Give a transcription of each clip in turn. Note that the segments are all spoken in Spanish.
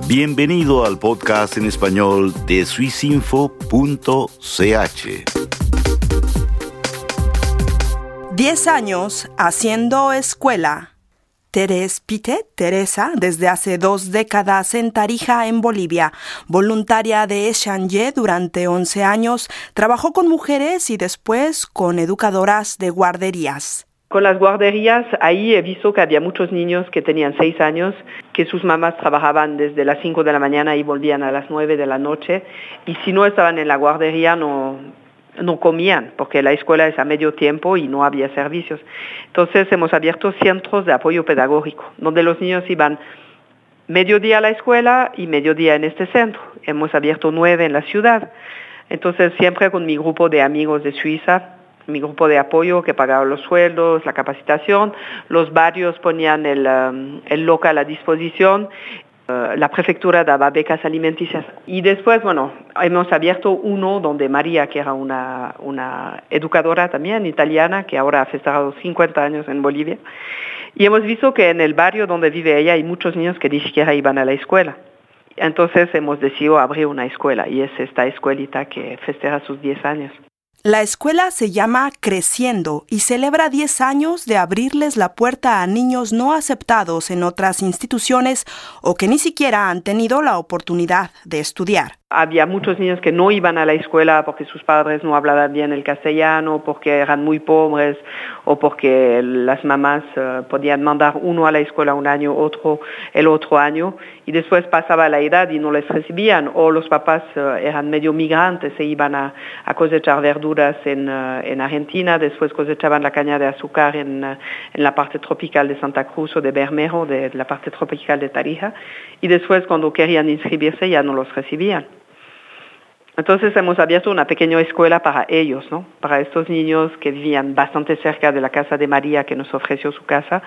Bienvenido al podcast en español de swissinfo.ch. 10 años haciendo escuela. Teresa Pite, Teresa, desde hace 2 décadas en Tarija, en Bolivia. Voluntaria de Echanje durante 11 años, trabajó con mujeres y después con educadoras de guarderías. Con las guarderías, ahí he visto que había muchos niños que tenían 6 años, que sus mamás trabajaban desde las 5 de la mañana y volvían a las 9 de la noche. Y si no estaban en la guardería, no comían, porque la escuela es a medio tiempo y no había servicios. Entonces hemos abierto centros de apoyo pedagógico, donde los niños iban mediodía a la escuela y mediodía en este centro. Hemos abierto 9 en la ciudad. Entonces siempre con mi grupo de amigos de Suiza, mi grupo de apoyo que pagaba los sueldos, la capacitación, los barrios ponían el local a disposición, la prefectura daba becas alimenticias. Y después, hemos abierto uno donde María, que era una educadora también italiana, que ahora ha festejado 50 años en Bolivia, y hemos visto que en el barrio donde vive ella hay muchos niños que ni siquiera iban a la escuela. Entonces hemos decidido abrir una escuela, y es esta escuelita que festeja sus 10 años. La escuela se llama Creciendo y celebra 10 años de abrirles la puerta a niños no aceptados en otras instituciones o que ni siquiera han tenido la oportunidad de estudiar. Había muchos niños que no iban a la escuela porque sus padres no hablaban bien el castellano, porque eran muy pobres o porque las mamás podían mandar uno a la escuela un año, otro el otro año, y después pasaba la edad y no les recibían, o los papás eran medio migrantes, se iban a cosechar verduras en Argentina, después cosechaban la caña de azúcar en la parte tropical de Santa Cruz o de Bermejo, de la parte tropical de Tarija, y después cuando querían inscribirse ya no los recibían. Entonces hemos abierto una pequeña escuela para ellos, para estos niños que vivían bastante cerca de la casa de María, que nos ofreció su casa.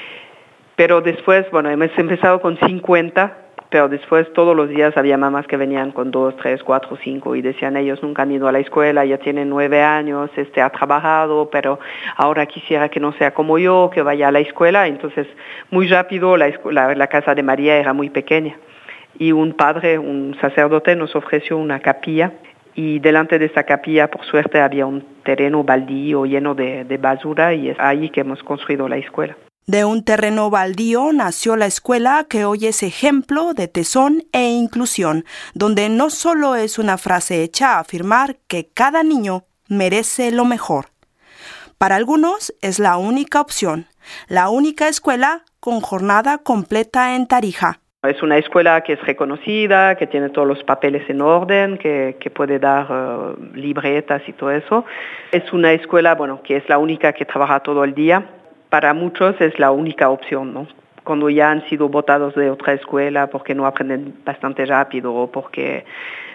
Pero después, hemos empezado con 50, pero después todos los días había mamás que venían con 2, 3, 4, 5 y decían, ellos nunca han ido a la escuela, ya tienen 9 años, ha trabajado, pero ahora quisiera que no sea como yo, que vaya a la escuela. Entonces, muy rápido la casa de María era muy pequeña. Y un padre, un sacerdote, nos ofreció una capilla, y delante de esa capilla, por suerte, había un terreno baldío lleno de basura, y es ahí que hemos construido la escuela. De un terreno baldío nació la escuela que hoy es ejemplo de tesón e inclusión, donde no solo es una frase hecha a afirmar que cada niño merece lo mejor. Para algunos es la única opción, la única escuela con jornada completa en Tarija. Es una escuela que es reconocida, que tiene todos los papeles en orden, que puede dar libretas y todo eso. Es una escuela, que es la única que trabaja todo el día. Para muchos es la única opción, Cuando ya han sido botados de otra escuela porque no aprenden bastante rápido o porque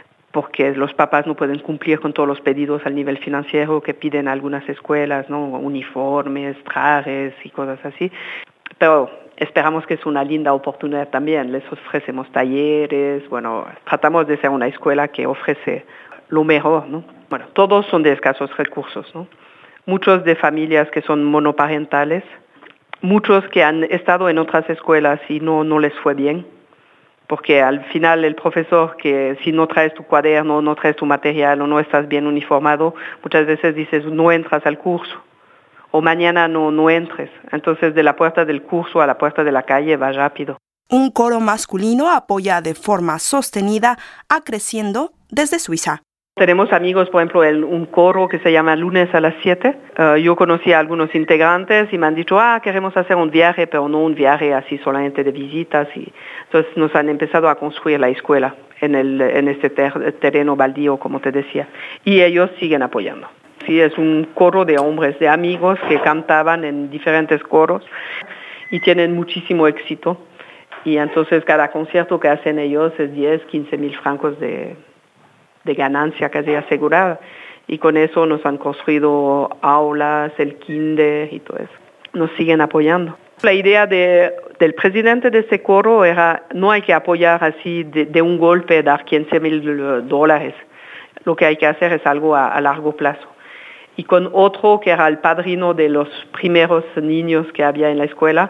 los papás no pueden cumplir con todos los pedidos al nivel financiero que piden algunas escuelas, uniformes, trajes y cosas así. Pero esperamos que es una linda oportunidad también. Les ofrecemos talleres, tratamos de ser una escuela que ofrece lo mejor, todos son de escasos recursos, Muchos de familias que son monoparentales, muchos que han estado en otras escuelas y no les fue bien, porque al final el profesor, que si no traes tu cuaderno, no traes tu material o no estás bien uniformado, muchas veces dices no entras al curso. O mañana no entres. Entonces, de la puerta del curso a la puerta de la calle va rápido. Un coro masculino apoya de forma sostenida a Creciendo desde Suiza. Tenemos amigos, por ejemplo, un coro que se llama Lunes a las 7. Yo conocí a algunos integrantes y me han dicho, queremos hacer un viaje, pero no un viaje así solamente de visitas. Y entonces nos han empezado a construir la escuela en este terreno baldío, como te decía. Y ellos siguen apoyando. Sí, es un coro de hombres, de amigos que cantaban en diferentes coros y tienen muchísimo éxito. Y entonces cada concierto que hacen ellos es 10, 15 mil francos de ganancia casi asegurada. Y con eso nos han construido aulas, el kinder y todo eso. Nos siguen apoyando. La idea del presidente de ese coro era, no hay que apoyar así de un golpe, dar $15,000. Lo que hay que hacer es algo a largo plazo. Y con otro que era el padrino de los primeros niños que había en la escuela,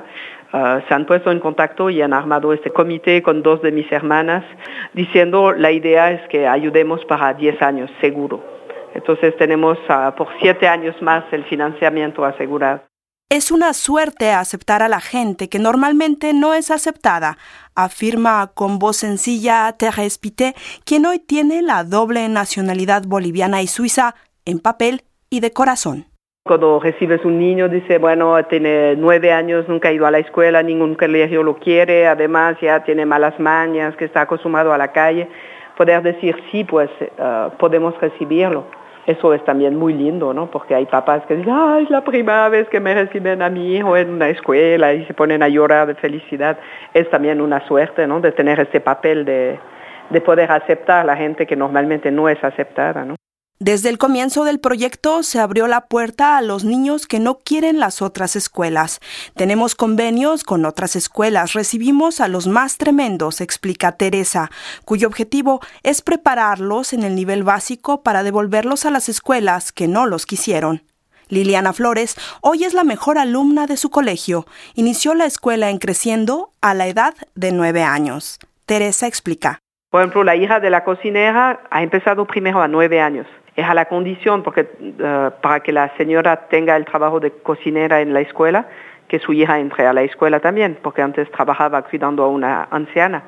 se han puesto en contacto y han armado este comité con 2 de mis hermanas, diciendo la idea es que ayudemos para 10 años, seguro. Entonces tenemos por 7 años más el financiamiento asegurado. Es una suerte aceptar a la gente que normalmente no es aceptada, afirma con voz sencilla Thérèse Pittet, quien hoy tiene la doble nacionalidad boliviana y suiza en papel y de corazón. Cuando recibes un niño, dice, bueno, tiene 9 años, nunca ha ido a la escuela, ningún colegio lo quiere, además ya tiene malas mañas, que está acostumbrado a la calle, poder decir sí, pues podemos recibirlo. Eso es también muy lindo, ¿no? Porque hay papás que dicen, es la primera vez que me reciben a mi hijo en una escuela y se ponen a llorar de felicidad. Es también una suerte, ¿no? De tener este papel de poder aceptar a la gente que normalmente no es aceptada, ¿no? Desde el comienzo del proyecto se abrió la puerta a los niños que no quieren las otras escuelas. Tenemos convenios con otras escuelas, recibimos a los más tremendos, explica Teresa, cuyo objetivo es prepararlos en el nivel básico para devolverlos a las escuelas que no los quisieron. Liliana Flores hoy es la mejor alumna de su colegio. Inició la escuela en Creciendo a la edad de 9 años. Teresa explica. Por ejemplo, la hija de la cocinera ha empezado primero a 9 años. Es a la condición, porque para que la señora tenga el trabajo de cocinera en la escuela, que su hija entre a la escuela también, porque antes trabajaba cuidando a una anciana.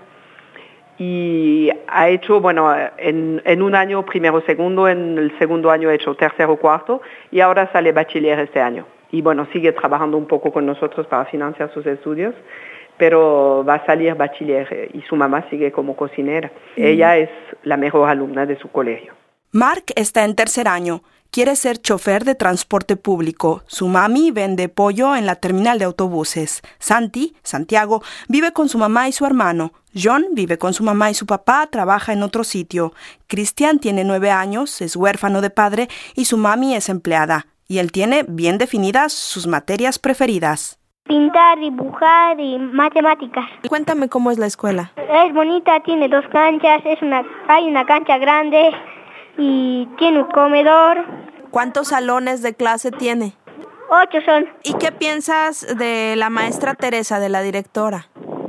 Y ha hecho, bueno, en un año primero, segundo, en el segundo año ha hecho tercero, cuarto, y ahora sale bachiller este año. Y bueno, sigue trabajando un poco con nosotros para financiar sus estudios, pero va a salir bachiller y su mamá sigue como cocinera. Ella es la mejor alumna de su colegio. Mark está en tercer año. Quiere ser chofer de transporte público. Su mami vende pollo en la terminal de autobuses. Santiago, vive con su mamá y su hermano. John vive con su mamá y su papá, trabaja en otro sitio. Cristian tiene 9 años, es huérfano de padre y su mami es empleada. Y él tiene bien definidas sus materias preferidas. Pintar, dibujar y matemáticas. Cuéntame cómo es la escuela. Es bonita, tiene 2 canchas, hay una cancha grande y tiene un comedor. ¿Cuántos salones de clase tiene? 8 son. ¿Y qué piensas de la maestra Teresa, de la directora?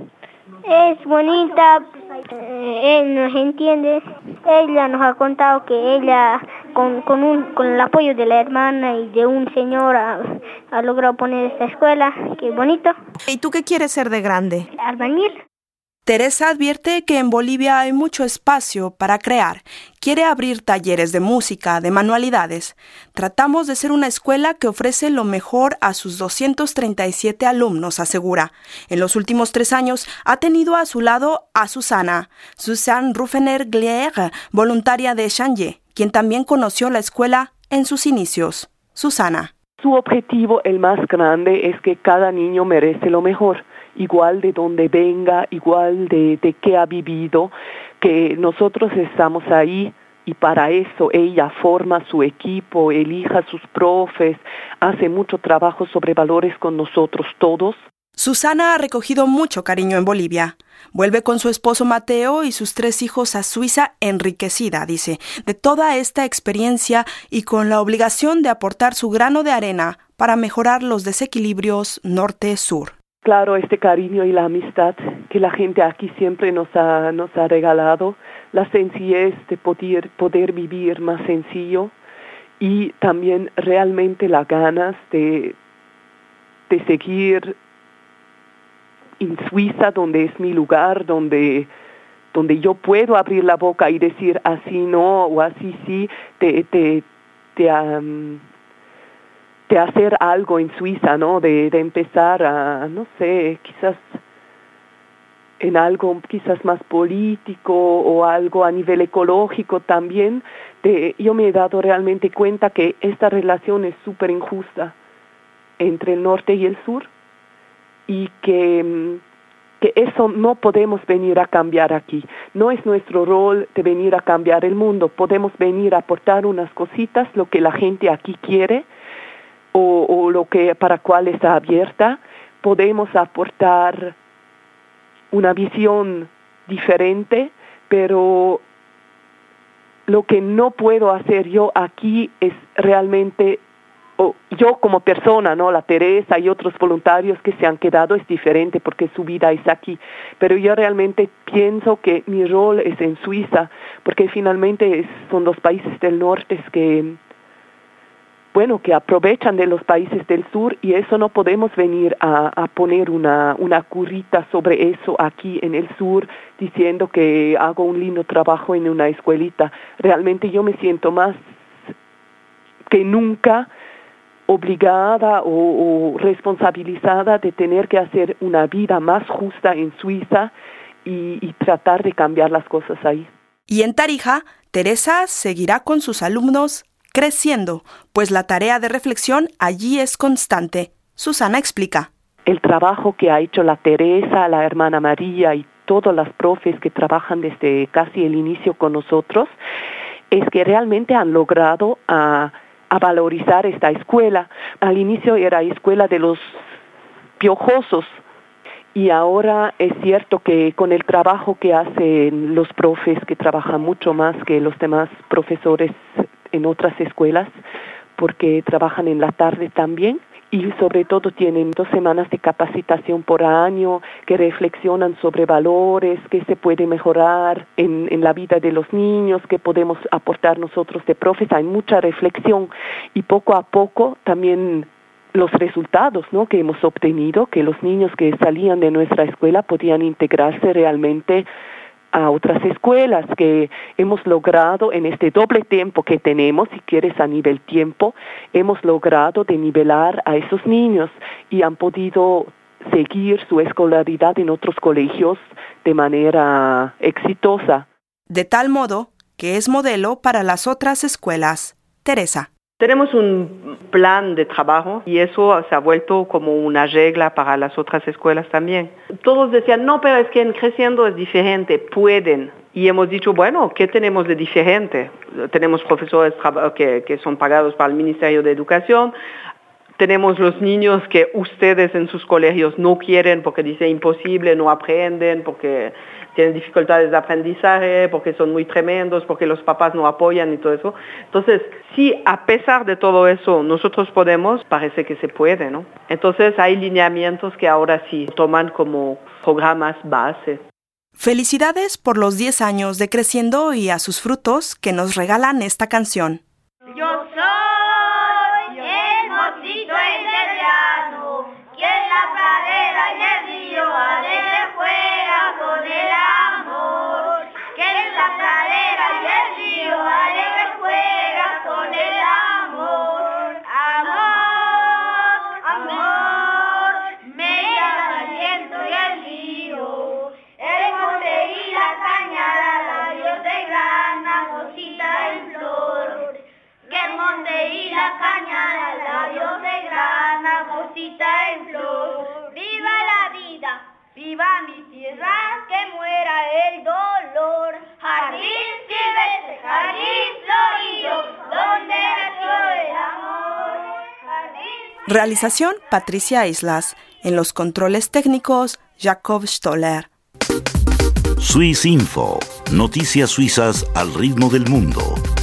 Es bonita, él nos entiende. Ella nos ha contado que ella, con el apoyo de la hermana y de un señor, ha logrado poner esta escuela. Qué bonito. ¿Y tú qué quieres ser de grande? Albañil. Teresa advierte que en Bolivia hay mucho espacio para crear. Quiere abrir talleres de música, de manualidades. Tratamos de ser una escuela que ofrece lo mejor a sus 237 alumnos, asegura. En los últimos 3 años ha tenido a su lado a Susanne Ruffener-Glier, voluntaria de Changé, quien también conoció la escuela en sus inicios. Susanne. Su objetivo, el más grande, es que cada niño merece lo mejor. Igual de donde venga, igual de qué ha vivido, que nosotros estamos ahí y para eso ella forma su equipo, elija sus profes, hace mucho trabajo sobre valores con nosotros todos. Susanne ha recogido mucho cariño en Bolivia. Vuelve con su esposo Mateo y sus 3 hijos a Suiza enriquecida, dice, de toda esta experiencia y con la obligación de aportar su grano de arena para mejorar los desequilibrios norte-sur. Claro, este cariño y la amistad que la gente aquí siempre nos ha regalado, la sencillez de poder vivir más sencillo y también realmente las ganas de seguir en Suiza, donde es mi lugar, donde yo puedo abrir la boca y decir así no o así sí, de hacer algo en Suiza, ¿no? De empezar a, no sé, quizás en algo quizás más político o algo a nivel ecológico también. Yo me he dado realmente cuenta que esta relación es súper injusta entre el norte y el sur y que eso no podemos venir a cambiar aquí. No es nuestro rol de venir a cambiar el mundo. Podemos venir a aportar unas cositas, lo que la gente aquí quiere, o lo que para cual está abierta. Podemos aportar una visión diferente, pero lo que no puedo hacer yo aquí es realmente yo como persona, ¿no? La Teresa y otros voluntarios que se han quedado es diferente porque su vida es aquí. Pero yo realmente pienso que mi rol es en Suiza, porque finalmente son los países del norte que aprovechan de los países del sur, y eso no podemos venir a poner una curita sobre eso aquí en el sur diciendo que hago un lindo trabajo en una escuelita. Realmente yo me siento más que nunca obligada o responsabilizada de tener que hacer una vida más justa en Suiza y tratar de cambiar las cosas ahí. Y en Tarija, Teresa seguirá con sus alumnos creciendo, pues la tarea de reflexión allí es constante. Susana explica. El trabajo que ha hecho la Teresa, la hermana María y todas las profes que trabajan desde casi el inicio con nosotros, es que realmente han logrado a valorizar esta escuela. Al inicio era escuela de los piojosos, y ahora es cierto que con el trabajo que hacen los profes, que trabajan mucho más que los demás profesores en otras escuelas, porque trabajan en la tarde también, y sobre todo tienen 2 semanas de capacitación por año que reflexionan sobre valores, qué se puede mejorar en la vida de los niños, qué podemos aportar nosotros de profes. Hay mucha reflexión, y poco a poco también los resultados, ¿no?, que hemos obtenido, que los niños que salían de nuestra escuela podían integrarse realmente a otras escuelas, que hemos logrado en este doble tiempo que tenemos, si quieres a nivel tiempo, hemos logrado de nivelar a esos niños y han podido seguir su escolaridad en otros colegios de manera exitosa. De tal modo que es modelo para las otras escuelas. Teresa. Tenemos un plan de trabajo y eso se ha vuelto como una regla para las otras escuelas también. Todos decían, no, pero es que en Creciendo es diferente, pueden. Y hemos dicho, bueno, ¿qué tenemos de diferente? Tenemos profesores que son pagados para el Ministerio de Educación. Tenemos los niños que ustedes en sus colegios no quieren porque dicen imposible, no aprenden, porque tienen dificultades de aprendizaje, porque son muy tremendos, porque los papás no apoyan y todo eso. Entonces, si a pesar de todo eso nosotros podemos, parece que se puede, ¿no? Entonces hay lineamientos que ahora sí toman como programas base. Felicidades por los 10 años de Creciendo y a sus frutos que nos regalan esta canción. Yo soy el mocito italiano, que en la pradera y el río alegre juega con el amor, que en la pradera y el río alegre juega con el amor. Amor, amor, me llama el viento y el río, el monte y la cañada, labios de grana, rosita en flor. Que el monte y la cañada, labios de grana, rosita en flor. ¡Viva la vida! ¡Viva mi tierra! ¡Que muera el dolor! Jardín silvestre, jardín florido, donde nació el amor. Realización Patricia Islas. En los controles técnicos, Jacob Stoller. Swiss Info. Noticias suizas al ritmo del mundo.